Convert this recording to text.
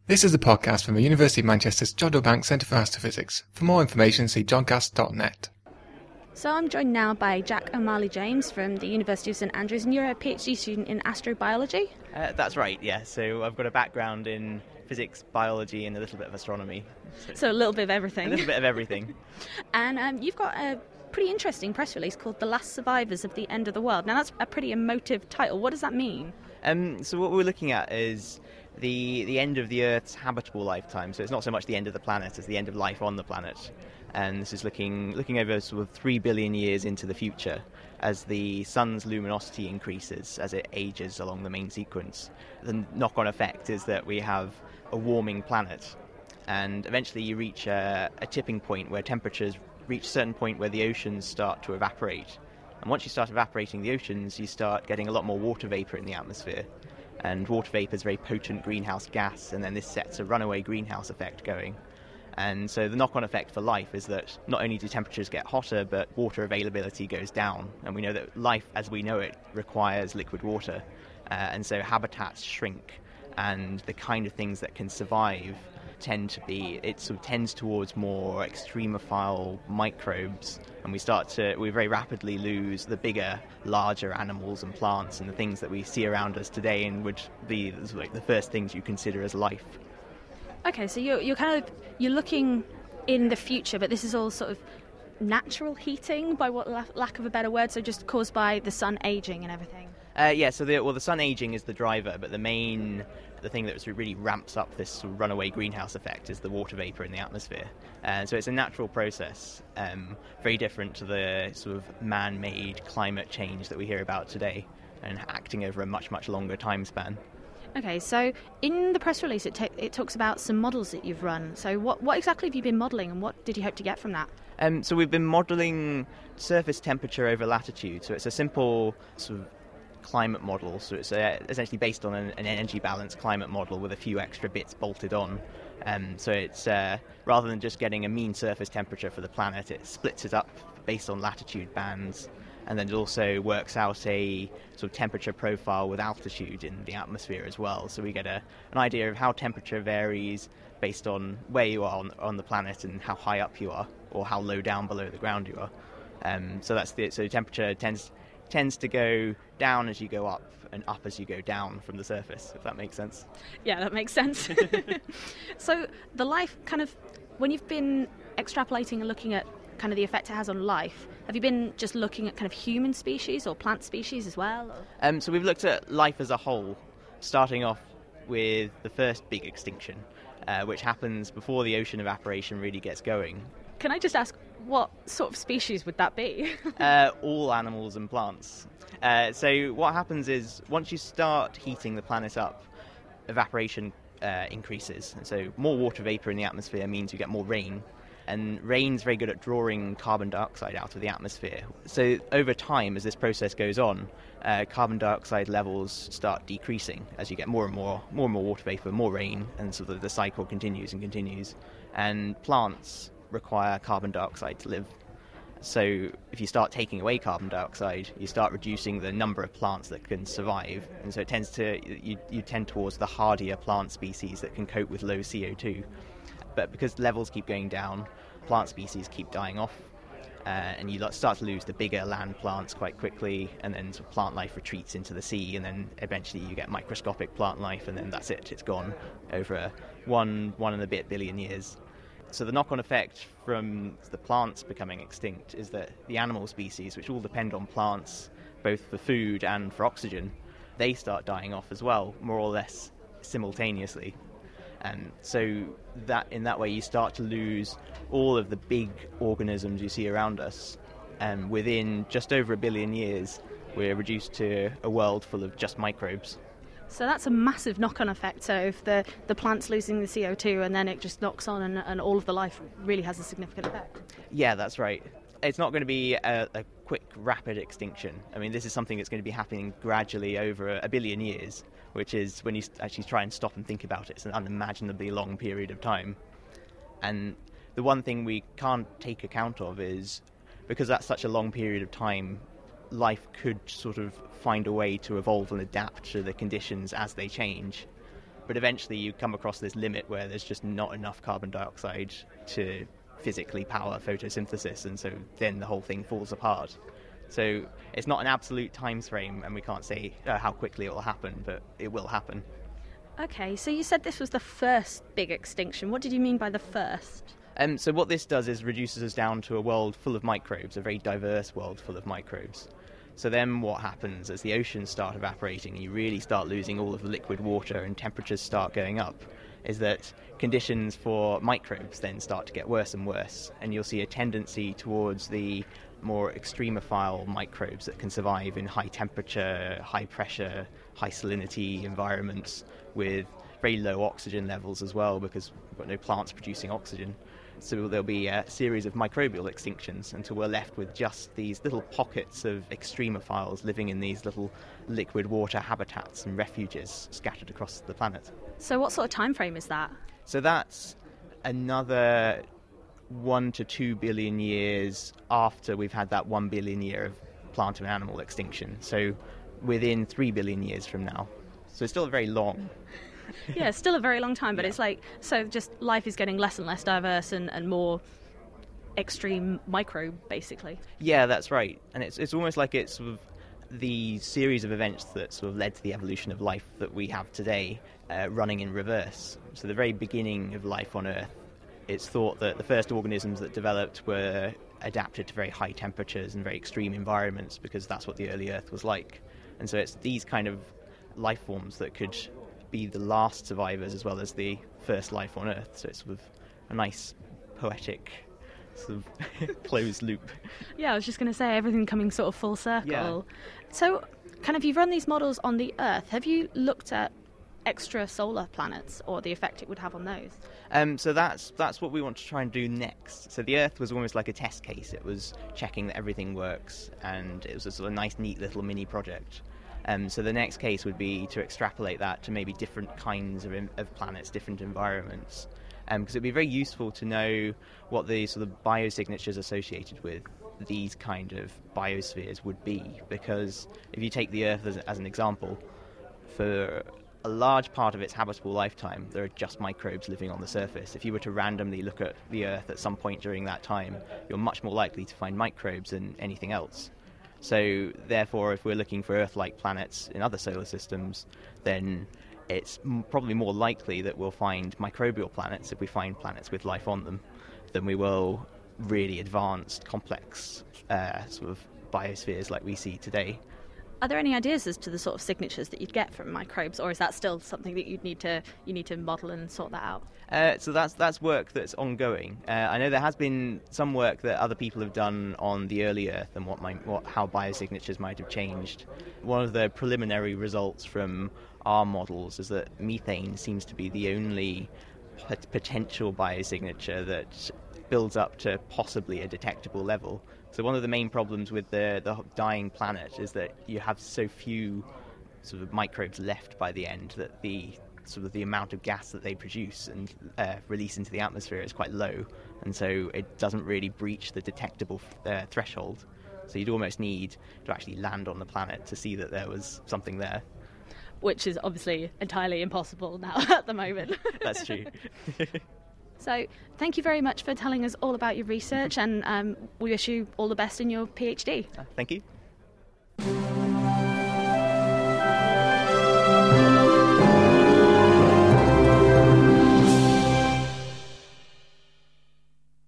This is a podcast from the University of Manchester's John O'Banks Centre for Astrophysics. For more information, see johncast.net. So I'm joined now by Jack O'Malley-James from the University of St Andrews, and you're a PhD student in astrobiology? That's right, yeah. So I've got a background in physics, biology, and a little bit of astronomy. So a little bit of everything. A little bit of everything. And you've got a pretty interesting press release called The Last Survivors of the End of the World. Now that's a pretty emotive title. What does that mean? So what we're looking at is the end of the Earth's habitable lifetime. So it's not so much the end of the planet as the end of life on the planet. And this is looking over sort of 3 billion years into the future as the sun's luminosity increases as it ages along the main sequence. The knock-on effect is that we have a warming planet, and eventually you reach a tipping point where temperatures reach a certain point where the oceans start to evaporate. And once you start evaporating the oceans, you start getting a lot more water vapor in the atmosphere. And water vapor is a very potent greenhouse gas, and then this sets a runaway greenhouse effect going. And so the knock-on effect for life is that not only do temperatures get hotter, but water availability goes down. And we know that life as we know it requires liquid water. And so habitats shrink, and the kind of things that can survive it sort of tends towards more extremophile microbes, and we very rapidly lose the bigger, larger animals and plants and the things that we see around us today and would be like the first things you consider as life. Okay, so you're looking in the future, but this is all sort of natural heating, by what lack of a better word, so just caused by the sun aging and everything. So the sun aging is the driver, but the thing that really ramps up this sort of runaway greenhouse effect is the water vapor in the atmosphere. And so it's a natural process, very different to the sort of man-made climate change that we hear about today, and acting over a much, much longer time span. Okay, so in the press release it talks about some models that you've run. So what exactly have you been modelling, and what did you hope to get from that? So we've been modelling surface temperature over latitude. So it's a simple sort of climate model. So it's essentially based on an energy balance climate model with a few extra bits bolted on. So it's rather than just getting a mean surface temperature for the planet, it splits it up based on latitude bands. And then it also works out a sort of temperature profile with altitude in the atmosphere as well. So we get an idea of how temperature varies based on where you are on the planet and how high up you are, or how low down below the ground you are. So temperature tends to go down as you go up and up as you go down from the surface, if that makes sense. Yeah, that makes sense. So the life when you've been extrapolating and looking at kind of the effect it has on life, have you been just looking at kind of human species or plant species as well? So we've looked at life as a whole, starting off with the first big extinction, which happens before the ocean evaporation really gets going. Can I just ask, what sort of species would that be? All animals and plants. So what happens is, once you start heating the planet up, evaporation increases. And so more water vapor in the atmosphere means you get more rain. And rain's very good at drawing carbon dioxide out of the atmosphere. So over time, as this process goes on, carbon dioxide levels start decreasing as you get more and more water vapor, more rain, and so the cycle continues and continues. And plants require carbon dioxide to live. So if you start taking away carbon dioxide, you start reducing the number of plants that can survive, and so you tend towards the hardier plant species that can cope with low CO2. But because levels keep going down, plant species keep dying off, and you start to lose the bigger land plants quite quickly, and then sort of plant life retreats into the sea, and then eventually you get microscopic plant life, and then that's it's gone over one and a bit billion years. So the knock-on effect from the plants becoming extinct is that the animal species, which all depend on plants both for food and for oxygen, they start dying off as well, more or less simultaneously. And so that in that way you start to lose all of the big organisms you see around us, and within just over 1 billion years we're reduced to a world full of just microbes. So that's a massive knock-on effect. So if the plant's losing the CO2 and then it just knocks on and all of the life really has a significant effect. Yeah, that's right. It's not going to be a quick, rapid extinction. I mean, this is something that's going to be happening gradually over 1 billion years, which is, when you actually try and stop and think about it, it's an unimaginably long period of time. And the one thing we can't take account of is, because that's such a long period of time, life could sort of find a way to evolve and adapt to the conditions as they change. But eventually you come across this limit where there's just not enough carbon dioxide to physically power photosynthesis, and so then the whole thing falls apart. So it's not an absolute time frame, and we can't say how quickly it will happen, but it will happen. Okay, so you said this was the first big extinction. What did you mean by the first? So what this does is reduces us down to a world full of microbes, a very diverse world full of microbes. So then what happens as the oceans start evaporating and you really start losing all of the liquid water and temperatures start going up, is that conditions for microbes then start to get worse and worse, and you'll see a tendency towards the more extremophile microbes that can survive in high temperature, high pressure, high salinity environments with very low oxygen levels as well, because we've got no plants producing oxygen. So there'll be a series of microbial extinctions until we're left with just these little pockets of extremophiles living in these little liquid water habitats and refuges scattered across the planet. So what sort of time frame is that? So that's another 1 to 2 billion years after we've had that 1 billion year of plant and animal extinction. So within 3 billion years from now. So it's still very long. Yeah, it's still a very long time, but it's like, so just life is getting less and less diverse and more extreme microbe, basically. Yeah, that's right. And it's almost like it's sort of the series of events that sort of led to the evolution of life that we have today running in reverse. So the very beginning of life on Earth, it's thought that the first organisms that developed were adapted to very high temperatures and very extreme environments because that's what the early Earth was like. And so it's these kind of life forms that could be the last survivors as well as the first life on Earth. So it's sort of a nice poetic sort of closed loop. Yeah, I was just going to say, everything coming sort of full circle. Yeah. So kind of, you've run these models on the Earth. Have you looked at extrasolar planets or the effect it would have on those? So that's what we want to try and do next. So the Earth was almost like a test case. It was checking that everything works, and it was a sort of nice, neat little mini project. So the next case would be to extrapolate that to maybe different kinds of planets, different environments, because it would be very useful to know what the sort of biosignatures associated with these kind of biospheres would be. Because if you take the Earth as an example, for a large part of its habitable lifetime, there are just microbes living on the surface. If you were to randomly look at the Earth at some point during that time, you're much more likely to find microbes than anything else. So, therefore, if we're looking for Earth-like planets in other solar systems, then it's probably more likely that we'll find microbial planets, if we find planets with life on them, than we will really advanced, complex sort of biospheres like we see today. Are there any ideas as to the sort of signatures that you'd get from microbes, or is that still something that you need to model and sort that out? So that's work that's ongoing. I know there has been some work that other people have done on the early Earth and how biosignatures might have changed. One of the preliminary results from our models is that methane seems to be the only potential biosignature that builds up to possibly a detectable level. So one of the main problems with the dying planet is that you have so few sort of microbes left by the end that the amount of gas that they produce and release into the atmosphere is quite low, and so it doesn't really breach the detectable threshold. So you'd almost need to actually land on the planet to see that there was something there. Which is obviously entirely impossible now at the moment. That's true. So thank you very much for telling us all about your research, and we wish you all the best in your PhD. Thank you.